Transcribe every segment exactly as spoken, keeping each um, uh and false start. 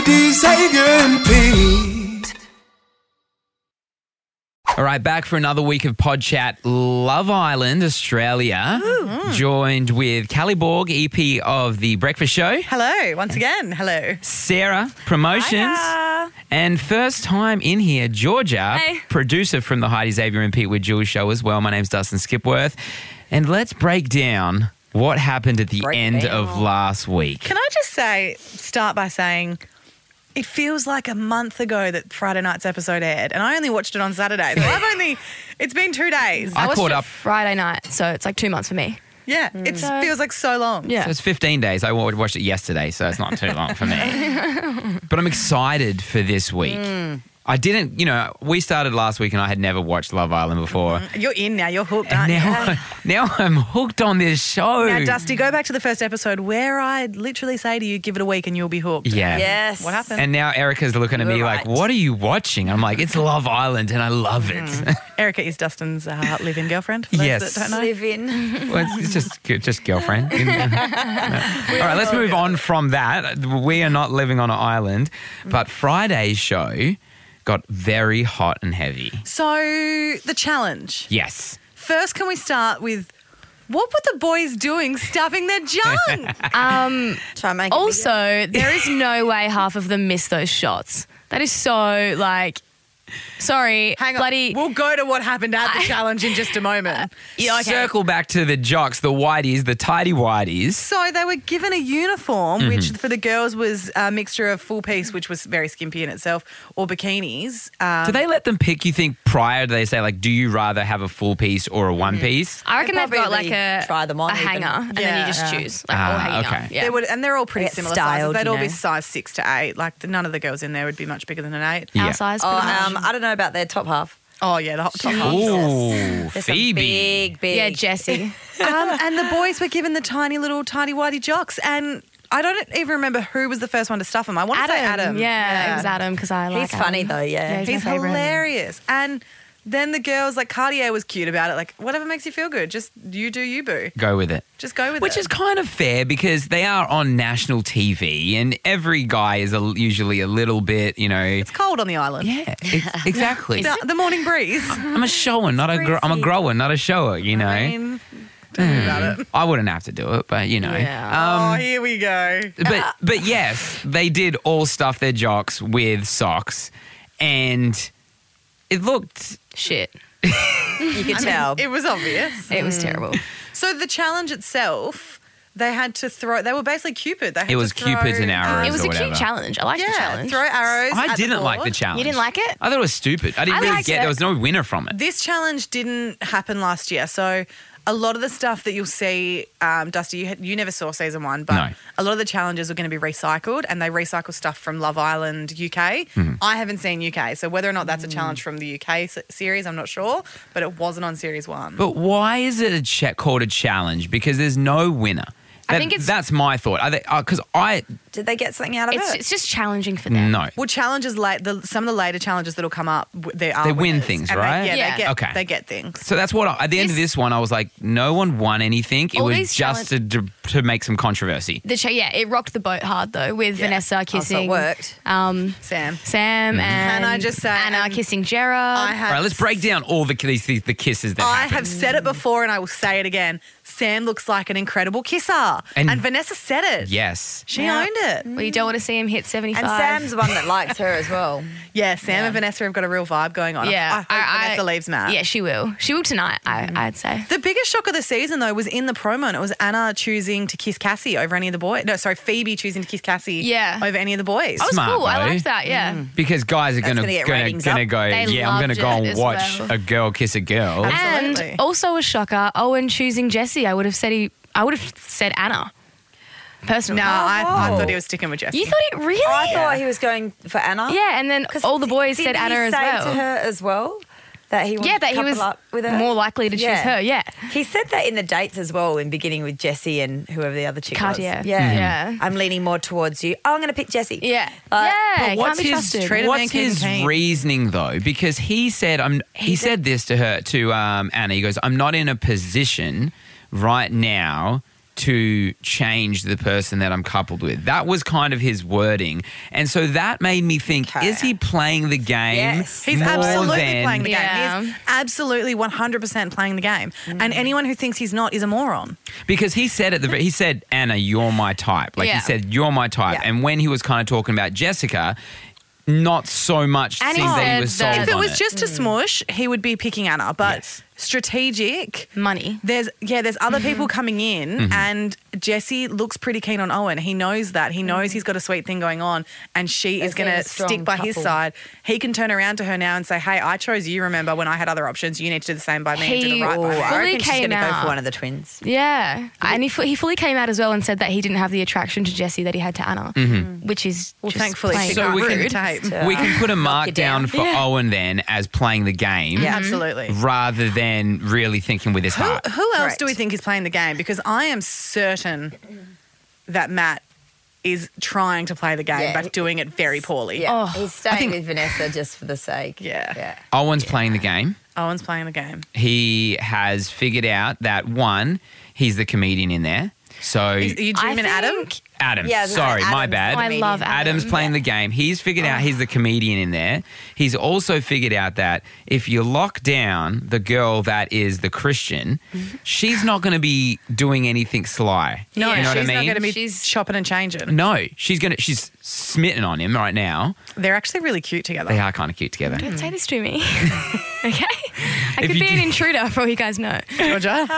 Heidi, Xavier and Pete. All right, back for another week of Pod Chat. Love Island, Australia. Ooh. Joined with Callie Borg, E P of The Breakfast Show. Hello, once again. Hello. Sarah, Promotions. Hiya. And first time in here, Georgia, Hey. producer from the Heidi, Xavier and Pete with Jules show as well. My name's Dustin Skipworth. And let's break down what happened at the Break end down. of last week. Can I just say, start by saying, it feels like a month ago that Friday night's episode aired, and I only watched it on Saturday. So I've only, it's been two days. I watched caught it up- Friday night, so it's like two months for me. Yeah, it So- feels like so long. Yeah. So it's fifteen days. I wa- watched it yesterday, so it's not too long for me. But I'm excited for this week. I didn't, you know, we started last week and I had never watched Love Island before. You're in now. You're hooked, And aren't you? now, now I'm hooked on this show. Now, Dusty, go back to the first episode where I literally say to you, give it a week and you'll be hooked. Yeah. Yes. What happened? And now Erica's looking at You me were like, right. what are you watching? I'm like, it's Love Island and I love it. Erica is Dustin's uh, live-in girlfriend, for those Yes. that don't know. Live in. Well, it's, it's just just girlfriend. All right, let's move on from that. We are not living on an island, but Friday's show got very hot and heavy. So, the challenge. Yes. First, can we start with what were the boys doing stuffing their junk? Um, Try and make it also, there is no way half of them missed those shots. That is so, like, sorry, Hang on. bloody. We'll go to what happened at the I- challenge in just a moment. Yeah, okay. Circle back to the jocks, the whiteys, the tidy whiteys. So they were given a uniform, Mm-hmm. which for the girls was a mixture of full piece, which was very skimpy in itself, or bikinis. Um, Do they let them pick, you think, prior? Do they say, like, do you rather have a full piece or a one piece? I reckon They'd they've got like probably a, try them on a even. hanger, and then Yeah. you just Yeah. choose. Like, Ah, all hanging okay. up. Yeah. They would, and they're all pretty Get similar styled, sizes. They'd you all be know. size six to eight. Like the, none of the girls in there would be much bigger than an eight. Yeah. Our size, Oh, pretty much. um, I don't know about their top half. Oh yeah, the hot top half. Ooh, There's some Phoebe. big, big. yeah, Jessie. um, and the boys were given the tiny little tidy whitey jocks, and I don't even remember who was the first one to stuff them. I want to say Adam. Yeah, it was Adam because I like He's funny Adam. though, yeah. he's, He's my favourite. hilarious. And then the girls, like Cartier was cute about it. Like, whatever makes you feel good. Just you do you, boo. Go with it. Just go with Which it. is kind of fair because they are on national T V and every guy is a, usually a little bit, you know. It's cold on the island. Yeah, ex- exactly. The, the morning breeze. I'm a shower, not a gr- I'm a breezy. grower, not a shower, you know. I mean, tell me about it. I wouldn't have to do it, but you know. Yeah. oh, Um, here we go. but but yes, they did all stuff their jocks with socks and it looked Shit. You could I mean, tell. it was obvious. It was terrible. So the challenge itself, they had to throw. They were basically Cupid. They had It was to throw, Cupids and arrows. It was or a cute whatever. challenge. I liked the Yeah, challenge. throw arrows. I at the didn't like the board. challenge. You didn't like it? I thought it was stupid. I didn't I really liked get it. there was no winner from it. This challenge didn't happen last year, so a lot of the stuff that you'll see, um, Dusty, you, had, you never saw season one, but No. a lot of the challenges are going to be recycled, and they recycle stuff from Love Island U K. Mm-hmm. I haven't seen U K, so whether or not that's a challenge from the U K s- series, I'm not sure, but it wasn't on series one. But why is it a cha- called a challenge? Because there's no winner. I That- think it's- that's my thought. Because I Did they get something out of It's, it? it's just challenging for them. no. Well, challenges late. The, some of the later challenges that'll come up, w- there are They win winners. things, And they- right? yeah, Yeah. they get. Okay. They get things. So that's what I, at the end of This- this one I was like, no one won anything. It All was these just to, to to make some controversy. The cha- yeah, it rocked the boat hard though with Yeah. Vanessa Oh, so kissing it worked. Um, Sam, Sam and Can I just say- Anna and kissing Gerard. I have. All right, let's break down all the these, these the kisses that I happened. have said it before, and I will say it again. Sam looks like an incredible kisser, And- and, Vanessa said it. Yes. She Yeah. owned it. well, you don't want to see him hit seventy-five. And Sam's the one that likes her as well. Yeah, Sam and Vanessa have got a real vibe going on. Yeah, I hope Vanessa leaves Matt. Yeah, she will. She will tonight. I, I'd say. The biggest shock of the season, though, was in the promo, and it was Anna choosing to kiss Cassie over any of the boys. No, sorry, Phoebe choosing to kiss Cassie Yeah. over any of the boys. That was Smart, cool. I though. liked that. Yeah. Because guys are That's gonna gonna get gonna, ratings gonna up. go. They Yeah, I'm gonna loved go it and as watch well. a girl kiss a girl. Absolutely. And also a shocker, Owen choosing Jessie. I would have said he. I would have said Anna. Personally. No, I, I whoa. thought he was sticking with Jessie. You thought it really? I thought he was going for Anna. Yeah, and then 'Cause all the boys didn't said Anna he as say well. to her as well that he wanted Yeah, that to he couple was up with her. more likely to choose Yeah. her. Yeah. He said that in the dates as well, in beginning with Jessie and whoever the other chick Cartier. was. Yeah. Yeah. I'm leaning more towards you. Oh, I'm going to pick Jessie. Yeah. Uh, yeah. But what's can't be his trusted. Treat a man what's keen his keen. reasoning though? Because he said, "I'm." He, He said this to her to um, Anna. He goes, "I'm not in a position right now to change the person that I'm coupled with. That was kind of his wording. And so that made me think, Okay. is he playing the game Yes. He's more absolutely than... playing the Yeah. game. He's absolutely one hundred percent playing the game. And anyone who thinks he's not is a moron. Because he said at the he said, Anna, you're my type. Like Yeah. he said, you're my type. Yeah. And when he was kind of talking about Jessica, not so much And he seemed that he said was that- sold If it on was it. just to smush, he would be picking Anna. But Yes. strategic, Money. there's yeah, there's other people coming in, Mm-hmm. and Jesse looks pretty keen on Owen. He knows that. He knows he's got a sweet thing going on, and she They've is going been to a strong stick by his couple. side. He can turn around to her now and say, "Hey, I chose you. Remember when I had other options? You need to do the same by me and do He- the right Oh, by me." I Fully reckon she's came going to go out. for one of the twins. Yeah, and he, fu- he fully came out as well and said that he didn't have the attraction to Jesse that he had to Anna, which is Well, just thankfully, plain she So can't we read can- the tape. We can put a mark you down. down for Yeah. Owen then as playing the game Yeah, absolutely. rather than really thinking with his Who, heart. who else Correct. do we think is playing the game? Because I am certain that Matt is trying to play the game, Yeah. but doing it very poorly. Yeah, Oh, he's staying think- with Vanessa just for the sake. Yeah. yeah. Owen's playing the game. Owen's playing the game. He has figured out that, one, he's the comedian in there. So Are you I dreaming Adam? think- Adam, Yeah, sorry, my Adam's bad. the I comedian. love Adam. Adam's playing the game. He's figured out he's the comedian in there. He's also figured out that if you lock down the girl that is the Christian, she's not going to be doing anything sly. No, you know what I she's not mean? going to be She's- shopping and changing. No, she's gonna. She's smitten on him right now. They're actually really cute together. They are kind of cute together. Don't say this to me. Okay? I If could you be an do- intruder for all you guys know. Georgia,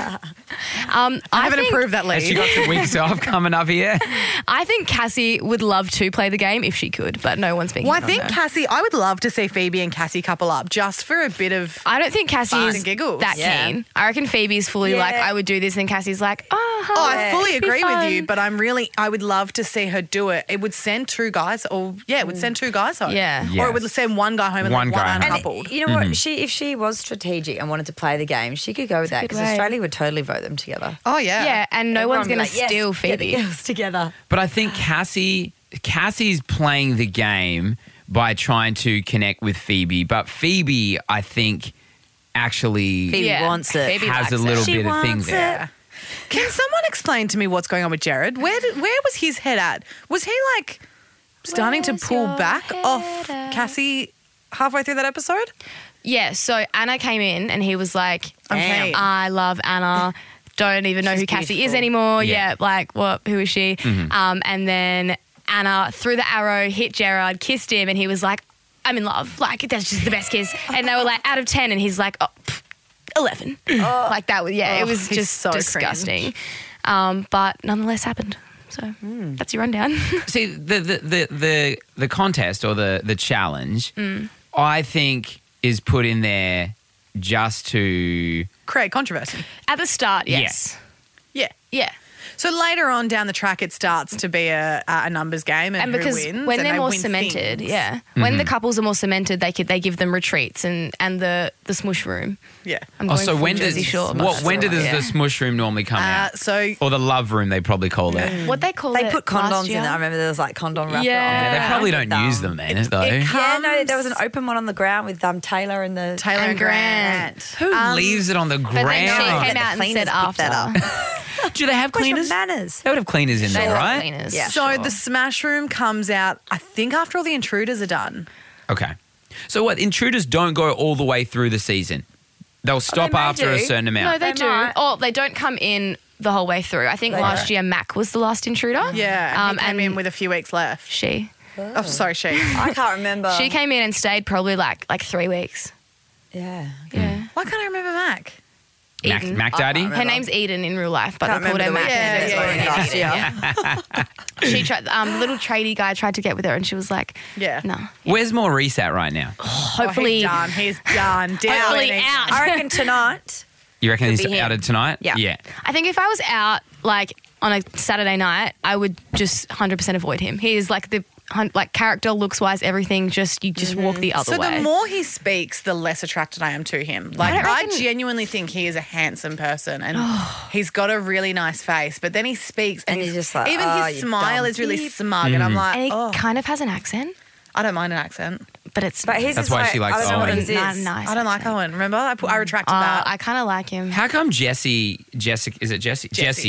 Um, I I, haven't think, approved that Has she lead. got some weeks off coming up here? I think Cassie would love to play the game if she could, but no one's being Well, I keen on think her. Cassie, I would love to see Phoebe and Cassie couple up just for a bit of. I don't think Cassie Fun is and giggles. that Yeah. keen. I reckon Phoebe's fully like, Yeah. I would do this, and Cassie's like, oh, Oh, I Yeah. fully it'd be agree with fun. you, but I'm really, I would love to see her do it. It would send two guys, or yeah, it would send two guys home. Yeah. Or it would Yes. send one guy home and One like one guy home. And uncoupled. you know what? She if she was strategic and wanted to play the game, she could go with that good because way. Australia would totally vote them together. Oh yeah. Yeah, and no Everyone one's would be going to like, yes, steal get the Phoebe. girls together. But I think Cassie, Cassie's playing the game by trying to connect with Phoebe. But Phoebe, I think, actually Phoebe Yeah. wants it. Phoebe has likes a it. little She bit of thing wants there. Yeah. Can someone explain to me what's going on with Jared? Where did, where was his head at? Was he like starting Where's to pull your back head off at? Cassie halfway through that episode? Yeah, so Anna came in and he was like, I'm Damn. keen. I love Anna. Don't even know She's who Cassie is beautiful. anymore. Yeah. Yeah, like what? Who is she? Mm-hmm. Um, and then Anna threw the arrow, hit Gerard, kissed him, and he was like, "I'm in love. Like that's just the best kiss." And they were like, out of ten, and he's like, "Oh, pff, eleven." Like that was yeah, Oh, it was he's just so disgusting. Um, but nonetheless happened. So that's your rundown. See, the the, the, the, the contest or the, the challenge, Mm. I think, is put in there just to... Create controversy. At the start, yes. Yeah. Yeah. So later on down the track, it starts to be a, a numbers game, and, And because who wins, when and they're they more win cemented, things. yeah, Mm-hmm. when the couples are more cemented, they could they give them retreats and and the the smush room. yeah. I'm Oh, going so full when does Jersey Shore. what when does Yeah. the smush room normally come Uh, out? so Or the love room, they probably call it. What they call They it put last condoms in year? there. I remember there was like condom wrapper. Yeah. on They there probably with, don't use um, them then, though. it Yeah, no, there was an comes- open one on the ground with um, Taylor and the Taylor and And Grant. Grant. Who Um, leaves it on the But then ground? she Get came the out and cleaners said pick after. that Do they have Where's your cleaners? manners? They would have cleaners in They there, love right? cleaners. Yeah. So sure. the smash room comes out, I think, after all the intruders are done. Okay. So what? Intruders don't go all the way through the season. They'll stop may after a do. certain No, amount. they They do. might. Oh, they don't come in the whole way through. I think They last don't. year Mac was the last intruder. Yeah. Um, and he came and in with a few weeks left. she Oh, sorry, she. I can't remember. she came in and stayed probably like like three weeks. Yeah. Yeah. Why can't I remember Mac? Mac, Eden. Mac Daddy? I can't Her name's Eden in real life, but Can't they called her remember the Mac. weekend Yeah, they yeah, were in yeah, last yeah, year. She tried. Um, the little tradie guy tried to get with her, and she was like, Yeah. "No." Where's Maurice at right now? Hopefully, Oh, he's done. He's done. Down. Hopefully And he's out. done. I reckon tonight. You reckon he's be him. outed tonight? Yeah. Yeah. I think if I was out like on a Saturday night, I would just one hundred percent avoid him. He is like the hun- like character, looks wise, everything. Just you just walk the other So way. the more he speaks, the less attracted I am to him. Like don't I, reckon- genuinely think he is a handsome person, and he's got a really nice face. But then he speaks, and, And he's you're just like, even "Oh, his you smile dumb is really beep." smug, and I'm like, and he oh, kind of has an accent, I don't mind an accent. but it's But his That's is why like, she likes I don't know what Owen. his not is. nice. I don't like accent. Owen. Remember, I, put, I retracted Uh, that. I kind of like him. How come Jesse, Jessica, is it Jesse? Jessie. Jesse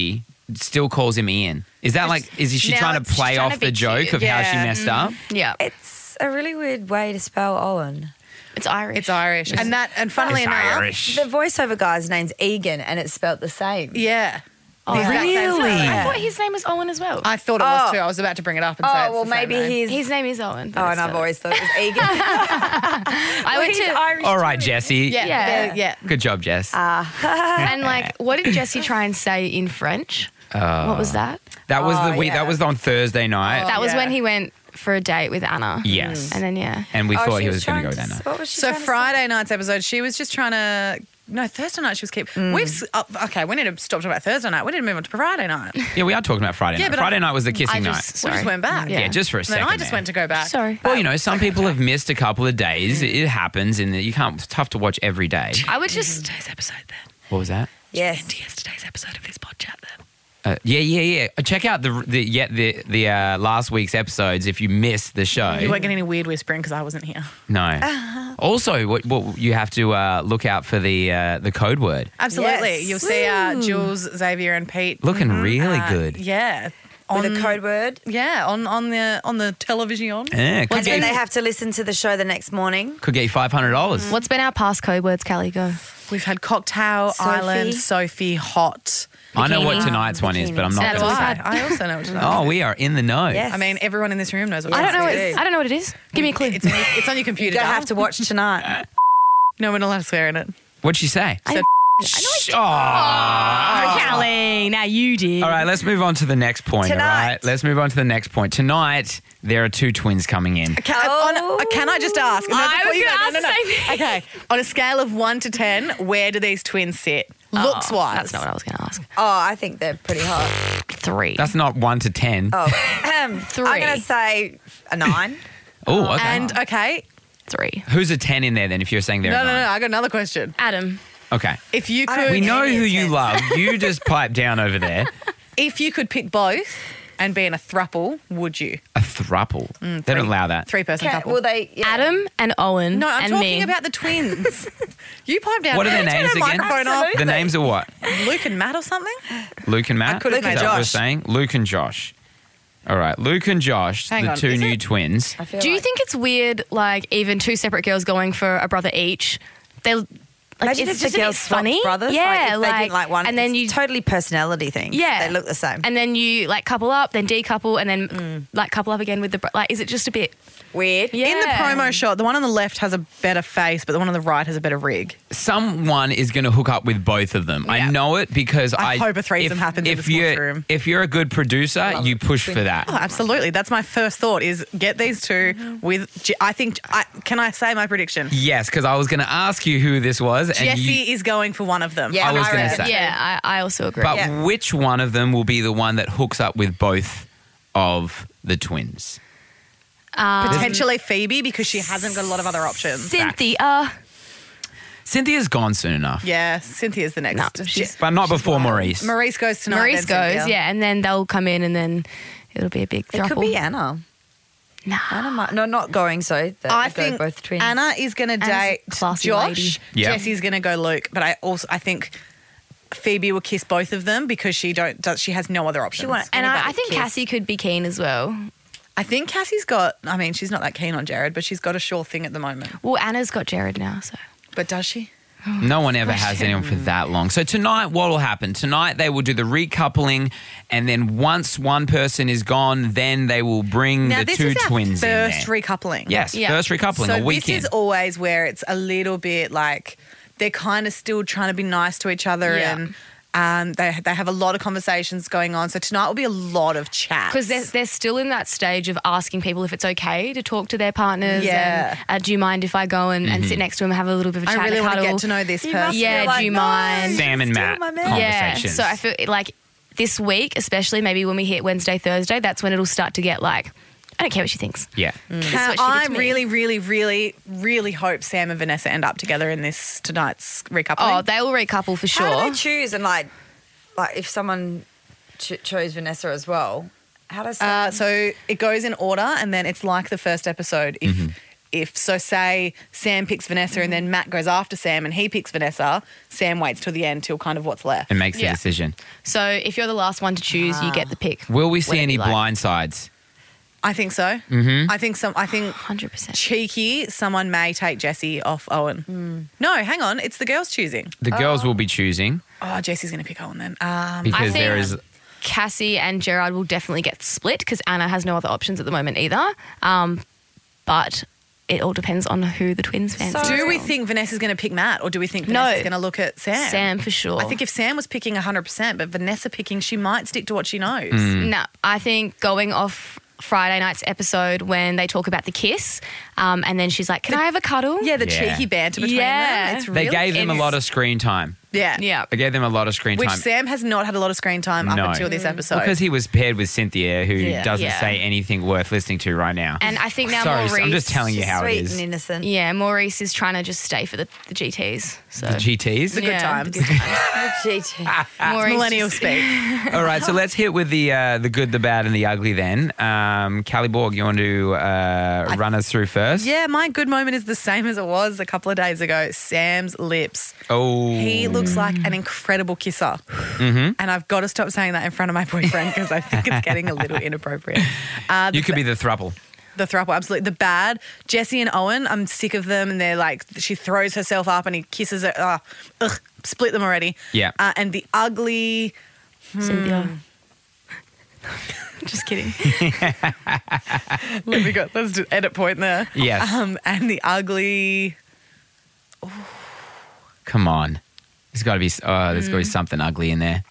still calls him Ian. Is that like, is she Now trying to it's play trying off to be the joke cute. of how she Yeah. messed up? Yeah. It's a really weird way to spell Owen. It's Irish. It's Irish. And that, and funnily It's enough, Irish. The voiceover guy's name's Egan, and it's spelled the same. yeah. Oh, The exact same really? spelling. I thought his name was Owen as well. I thought it was Oh. too. I was about to bring it up and say Oh it's well, the same maybe name. he's. his name is Owen. but Oh, it's and I've spelled- always thought it was Egan. I went He's to Irish All right, too. Jesse. Yeah. Yeah. Yeah. yeah. Good job, Jess. and like, what did Jesse try and say in French? what was that? that was Oh, the week. yeah. That was on Thursday night. That was yeah. when he went for a date with Anna. Yes. And then yeah. and we Oh, thought she he was going to trying go with Anna. What was she So trying to Friday night's episode, she was just trying to. No, Thursday night she was keep. We've s- uh, okay. We need to stop talking about Thursday night. We need to move on to Friday night. Yeah, we are talking about Friday Yeah, night. but Friday I- night was the kissing I night. just, We sorry. just went back. Yeah, just for a And second. then I just there. went to go back. Sorry. Well, you know, some people have missed a couple of days. It happens, and you can't. It's tough to watch every day. I would just. Today's episode then. What was that? Yes. Yesterday's episode of this pod chat then. Uh, yeah, yeah, yeah. Uh, Check out the the yeah, the the uh, last week's episodes if you missed the show. You won't get any weird whispering because I wasn't here. No. Also, what, what you have to uh, look out for the uh, the code word. Absolutely. Yes. You'll see uh, Jules, Xavier, and Pete Looking really uh, good. Yeah. With On, a code word. yeah, on, on the on the television. Yeah, could And get, then they have to listen to the show the next morning. could get you five hundred dollars. What's been our past code words, Callie? Go. We've had Cocktail Sophie. Island, Sophie, Hot. I know what Bikini. tonight's one is, but I'm So not do going to I. say. I also know what it is. Oh, we are in the know. Yes. I mean, everyone in this room knows what I don't know. it What, is. I don't know what it is. Give me a clue. It's on your, it's on your You computer. don't darling. have to watch tonight. No, we're not allowed to swear in it. What'd she say? I said, Shh. Oh. Oh, Callie, now you did. All right, let's move on to the next point. All Tonight. right, let's move on to the next point. Tonight, there are two twins coming in. Can, Oh. on, uh, can I just ask? No, I before was you gonna go- ask no, no, the no. same thing. Okay, on a scale of one to ten, where do these twins sit? Looks Oh, wise. That's not what I was going to ask. Oh, I think they're pretty hot. Three. That's not one to ten. Oh, um, Three. I'm going to say a nine. Oh, okay. And okay, Three. Who's a ten in there then? If you're saying they're no, a no, no. nine? I got another question. Adam. Okay. If you I don't could, We know Any who you tens. love. You just pipe down over there. if you could pick both and be in a thruple, would you? A thruple. they don't allow that. Three person Can, couple. will they? Yeah. Adam and Owen. no, I'm and talking me. about the twins. You pipe down. What are their Turn names that again? microphone off. The names are what? Luke and Matt or something? Luke and Matt? I could have Is made that it. what we're Josh. saying? Luke and Josh. All right. Luke and Josh, Hang the on, two is new it- twins. I feel Do you like- think it's weird, like even two separate girls going for a brother each? They like Imagine it's if just the a bit girls swapped funny. brothers. Yeah, like, if like, they didn't like one, and then it's you totally personality things. yeah they look the same. and then you like couple up, then decouple, and then like couple up again with the bro- like. Is it just a bit? Weird. Yeah. In the promo shot, the one on the left has a better face, but the one on the right has a better rig. Someone is going to hook up with both of them. I Yeah. know it because I, I hope a threesome if, happens in if the sports you're, room. If you're a good producer, you push for that. Oh, absolutely. That's my first thought is get these two with, J- I think, I, can I say my prediction? Yes, because I was going to ask you who this was. And Jesse you, is going for one of them. Yeah, I was I gonna reckon say. Yeah, I, I also agree. but Yeah. which one of them will be the one that hooks up with both of the twins? Potentially Phoebe because she hasn't got a lot of other options. Cynthia. Cynthia's gone soon enough. Yeah, Cynthia's the next. No, She- she's- But not before Maurice. Maurice goes tonight. Maurice then goes, Cynthia. yeah, and then they'll come in, and then it'll be a big It throuple. could be Anna. Nah. Anna might, no, not going so. That I would go think both twins. Anna is going to Anna's date a classy Josh. lady. Yeah. Jesse's going to go Luke, but I also I think Phoebe will kiss both of them because she don't does she has no other options. won't- And I, Anybody I think kiss. Cassie could be keen as well. I think Cassie's got. I mean, she's not that keen on Jared, but she's got a sure thing at the moment. Well, Anna's got Jared now, so. But does she? No one ever has anyone for that long. So tonight, what will happen? Tonight, they will do the recoupling, and then once one person is gone, then they will bring Now the this two is our twins first in there. recoupling. Yes, Yeah. first recoupling, So a this weekend. is always where it's a little bit like they're kind of still trying to be nice to each other Yeah. and. Um, they they have a lot of conversations going on. So tonight will be a lot of chat. Because they're, they're still in that stage of asking people if it's okay to talk to their partners. Yeah. And, uh, do you mind if I go and, and sit next to them and have a little bit of a I chat really and want to cuddle? get to know this You person. must Yeah, feel like, do you no, mind? Sam and still Matt my man. Yeah, conversations. so I feel like this week, especially maybe when we hit Wednesday, Thursday, that's when it'll start to get like, I don't care what she thinks. Yeah. This is Can- what she did I to me. really, really, really, really hope Sam and Vanessa end up together in this tonight's recoupling. Oh, they will recouple for How do sure. they choose? And like, like if someone ch- chose Vanessa as well, how does Uh, so it goes in order, and then it's like the first episode. If Mm-hmm. if, so say Sam picks Vanessa and then Matt goes after Sam and he picks Vanessa, Sam waits till the end till kind of what's left. And makes the Yeah. decision. So if you're the last one to choose, you get the pick. Will we see Whatever any you like. blindsides? I think so. Mm-hmm. I think some. I think one hundred percent. cheeky. Someone may take Jessie off Owen. No, hang on. It's the girls choosing. The girls will be choosing Oh, Jessie's going to pick Owen then. Um, because think- there is. Cassie and Gerard will definitely get split because Anna has no other options at the moment either. Um, but it all depends on who the twins fancy. So- do we think Vanessa's going to pick Matt, or do we think No. Vanessa's going to look at Sam? Sam for sure. I think if Sam was picking one hundred percent, but Vanessa picking, she might stick to what she knows. No, I think going off Friday night's episode when they talk about the kiss, um, and then she's like, "Can I have a cuddle?" Yeah, the Yeah. cheeky banter between Yeah. them. It's They really gave them a it's- lot of screen time. Yeah. yeah. They gave them a lot of screen Which time. Sam has not had a lot of screen time up No. until this episode. Because he was paired with Cynthia, who Yeah. doesn't Yeah. say anything worth listening to right now. And I think now Sorry, Maurice, I'm just telling you She's how sweet it is. and innocent. yeah, Maurice is trying to just stay for the, the G Ts. So The G Ts. The good yeah, times. the good times. Oh, G T. Maurice Millennial just- speak. All right, so let's hit with the uh, the good, the bad, and the ugly then. Um, Callie Borg, you want to uh, run us through first? Yeah, my good moment is the same as it was a couple of days ago. Sam's lips. Oh. He looks like an incredible kisser. Mm-hmm. And I've got to stop saying that in front of my boyfriend because I think it's getting a little inappropriate. Uh, the You could be the thruple. The throuple, absolutely. The bad, Jessie and Owen, I'm sick of them. And they're like, she throws herself up and he kisses her. Uh, ugh, split them already. Yeah. Uh, and the ugly, Cynthia. Just kidding. let me go, let's do edit point there. Yes. Um, and the ugly, Come on. There's got to be. Oh, there's got to Mm. be something ugly in there.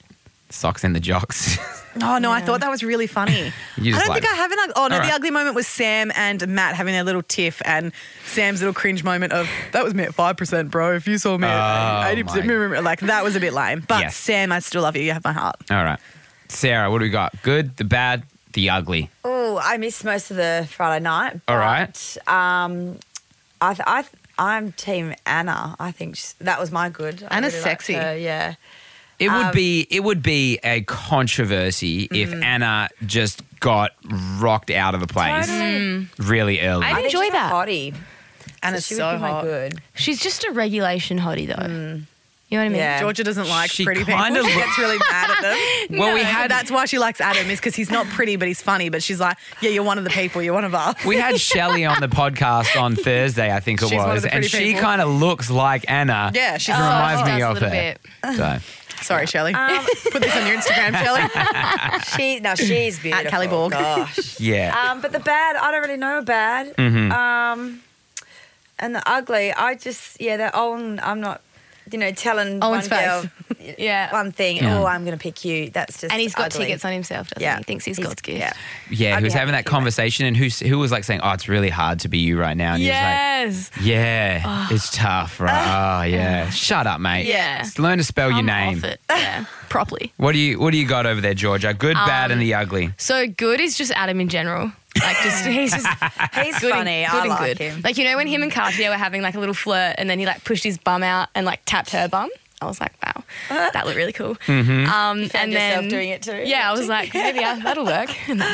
Socks and the jocks. oh no, I thought that was really funny. You I just don't like- think I have an ugly, oh no, All the right. ugly moment was Sam and Matt having their little tiff and Sam's little cringe moment of, that was me at five percent, bro. If you saw me Oh, at eighty percent, my- like that was a bit lame. But Yes. Sam, I still love you. You have my heart. All right. Sarah, what do we got? Good, the bad, the ugly. Oh, I missed most of the Friday night. All but, right. Um, I, th- I, th- I'm Team Anna. I think she's, that was my good. I Anna's really liked sexy. her, yeah. It would Um, be it would be a controversy if Mm. Anna just got rocked out of the place Totally. really early. I I think enjoy she's a that. hottie. Anna's so she so would be my hot. good. She's just a regulation hottie though. You know what I mean? Yeah. Georgia doesn't like She pretty people. kind of She look- gets really mad at them. Well, we So had- that's why she likes Adam, is because he's not pretty, but he's funny. But she's like, yeah, you're one of the people. You're one of us. We had Shelley on the podcast on Thursday, I think it She's one of was, the and pretty she people. kind of looks like Anna. Yeah, she's It so reminds hot. me Does a of little her. bit. So, Sorry, Shelley. Um, Put this on your Instagram, Shelley. She, no, she's beautiful. Callie Borg. Gosh. yeah. Um, but the bad, I don't really know a bad. Mm-hmm. Um, and the ugly, I just, yeah, that Owen, I'm not, you know, telling Owen's one girl Yeah. one thing, Yeah. oh, I'm going to pick you. That's just And he's got ugly. tickets on himself, doesn't Yeah. he? He thinks he's God's gift. Yeah. yeah, I'd he was be having happy that to do conversation, and who who was like saying, "Oh, it's really hard to be you right now." And he was Yes. like, "Yeah, it's tough, right? Oh, yeah. Shut up, mate. Yeah. Just learn to spell your Come name." off it. Yeah. Properly. What do you What do you got over there, Georgia? Good, bad, Um, and the ugly. So good is just Adam in general. Like just he's just He's good funny. and, I good like and good. him. Like you know when him and Cartier were having like a little flirt and then he like pushed his bum out and like tapped her bum. I was like, wow, that looked really cool. Mm-hmm. Um, Found and yourself then doing it too. yeah, I was like, maybe yeah, that'll work.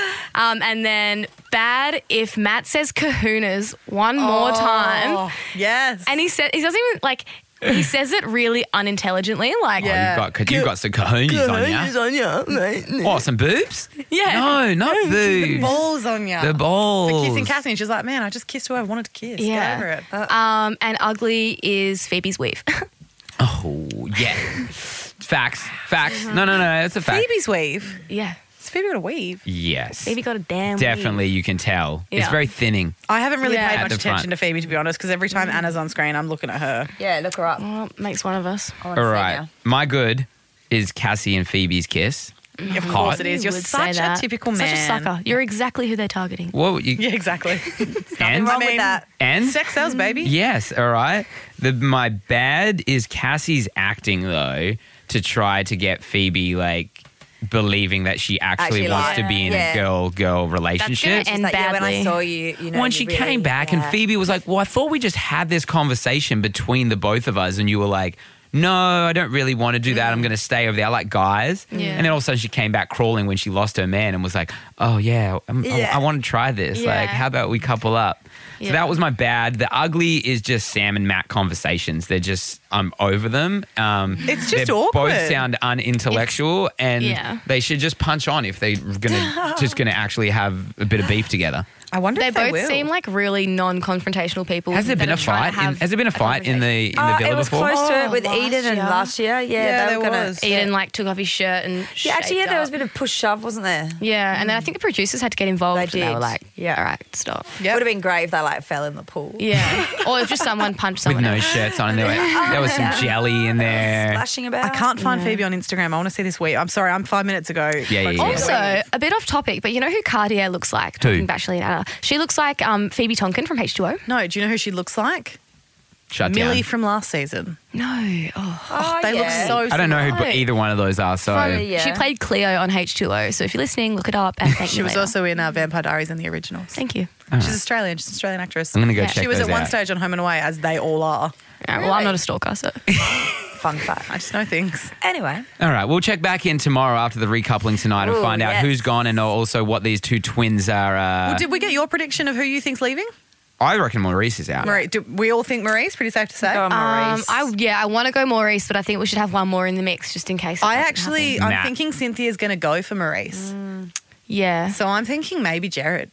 um, and then bad if Matt says kahunas one more time, Oh, yes. and he said he doesn't even like. He says it really unintelligently, like Yeah. Oh, you've got you've got some kahunas on you. on you, mate. Oh, some boobs? yeah. No, not boobs. Balls on you. The balls. For kissing Cassie. And she's like, man, I just kissed who I wanted to kiss. Yeah. Get over it. Um, and ugly is Phoebe's weave. Oh, yeah. Facts. Facts. No, no, no. That's a fact. Phoebe's weave. yeah, Has Phoebe got a weave? Yes. Phoebe got a damn weave. Definitely, you can tell. It's Yeah. very thinning. I haven't really Yeah. paid At much the attention front. to Phoebe, to be honest, because every time Anna's on screen, I'm looking at her. Yeah, look her up. Well, makes one of us. I wanna All see right. now. My good is Cassie and Phoebe's kiss. Of Hot. course it is. You're would such say a that. typical Such man. a sucker. You're exactly who they're targeting. What you Yeah, exactly. and Wrong I mean- with that. and Sex sells, baby. yes, all right. The my bad is Cassie's acting though to try to get Phoebe like believing that she actually, Actually wants like to it. be in Yeah. a girl girl relationship. end She's like, yeah, when I badly. saw you, you know. when you she really- came back and yeah. Phoebe was like, "Well, I thought we just had this conversation between the both of us," and you were like, no, I don't really want to do that. I'm going to stay over there. I like guys. Yeah. And then all of a sudden she came back crawling when she lost her man and was like, oh, yeah, I'm, Yeah. I, I want to try this. Yeah. Like, how about we couple up? So Yeah. that was my bad. The ugly is just Sam and Matt conversations. They're just, I'm over them. Um, It's just they awkward. both sound unintellectual and Yeah. they should just punch on if they're gonna just going to actually have a bit of beef together. I wonder They if they both will. seem like really non-confrontational people. Has there that been are a trying fight? to In, have has there been a fight in the in the Oh, villa it was before? close to Oh, it with last Eden and year. last year. Yeah, Yeah, they were there gonna. was. Eden like took off his shirt and Yeah, actually, yeah, shaped there was up. a bit of push shove, wasn't there? Yeah, and then I think the producers had to get involved. They and they were did. like, Yeah. all right, stop. Yep. Would have been great if they like fell in the pool. Yeah, or if just someone punched With someone no else. shirts on and there, were, there was some jelly in there. Splashing about. I can't find Phoebe on Instagram. I want to see this week. I'm sorry, I'm five minutes ago. Yeah, yeah, yeah. Also, a bit off topic, but you know who Cartier looks like? Who? Talking about Shirley and Anna. She looks like um, Phoebe Tonkin from H two O. No, do you know who she looks like? Shut Millie down. from last season. No. Oh. Oh, They yeah. look so I don't know who similar. but either one of those are, so From- yeah. She played Cleo on H two O, so if you're listening, look it up and thank She me was later. also in uh, Vampire Diaries in the originals. Thank you. She's Australian. She's an Australian actress. I'm going to go Yeah. check She was those at one out. stage on Home and Away, as they all are. Yeah, well, I'm not a stalker, so. Fun fact. I just know things. Anyway, All right, we'll check back in tomorrow after the recoupling tonight and Ooh, find out yes. who's gone and also what these two twins are. Uh, Well, did we get your prediction of who you think's leaving? I reckon Maurice is out. Marie, do we all think Marie's? Pretty safe to say. go on, Um, Maurice. I yeah, I want to go Maurice, but I think we should have one more in the mix just in case. it I doesn't actually, happen. I'm Nah. thinking Cynthia's going to go for Maurice. yeah. So I'm thinking maybe Jared.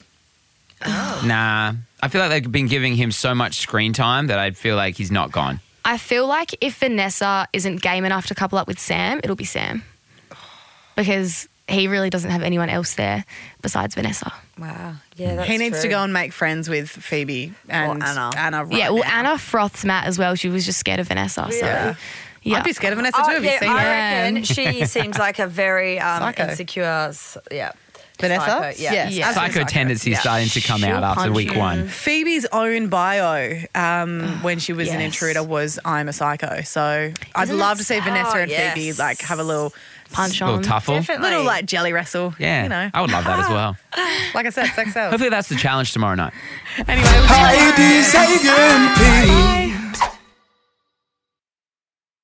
Nah, I feel like they've been giving him so much screen time that I feel like he's not gone. I feel like if Vanessa isn't game enough to couple up with Sam, it'll be Sam because he really doesn't have anyone else there besides Vanessa. wow. Yeah, that's he needs to true. go and make friends with Phoebe and Anna. Anna right yeah, well, now. Anna froths Matt as well. She was just scared of Vanessa. Yeah. So yeah, I'd be scared of Vanessa Oh, too. Have you yeah, seen I her? reckon she seems like a very um, Psycho. insecure. s- Yeah. Vanessa? Psycho, yeah. Yes. Yeah. absolutely Psycho tendencies Yeah. starting to come She'll out after punch week you. one. Phoebe's own bio um, when she was an yes. intruder was "I'm a psycho." So I'd Isn't love that to see sad? Vanessa Oh, and Phoebe yes. like have a little, punch Little on. tuffle. Definitely. little like jelly wrestle. Yeah, you know. I would love that as well. Like I said, sex sells. Hopefully that's the challenge tomorrow night. Anyway, we'll see you later. Heidi Sagan